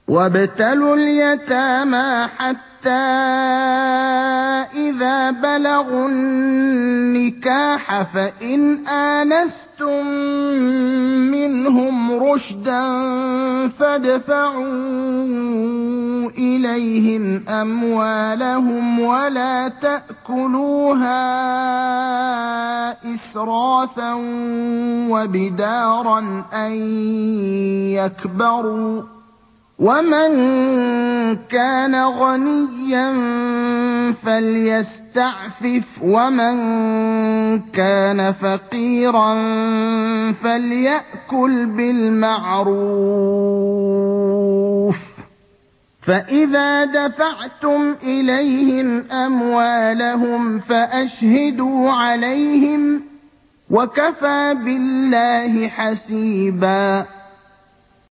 وَابْتَلُوا الْيَتَامَىٰ حَتَّىٰ إِذَا بَلَغُوا النِّكَاحَ فَإِنْ آنَسْتُم مِّنْهُمْ رُشْدًا فَادْفَعُوا إِلَيْهِمْ أَمْوَالَهُمْ وَلَا تَأْكُلُوهَا إِسْرَافًا وَبِدَارًا أَن يَكْبَرُوا ۚ وَمَن كَانَ غَنِيًّا فَلْيَسْتَعْفِفْ ۖ وَمَن كَانَ فَقِيرًا فَلْيَأْكُلْ بِالْمَعْرُوفِ ۚ فَإِذَا دَفَعْتُمْ إِلَيْهِمْ أَمْوَالَهُمْ فَأَشْهِدُوا عَلَيْهِمْ ۚ وَكَفَىٰ بِاللَّهِ حَسِيبًا.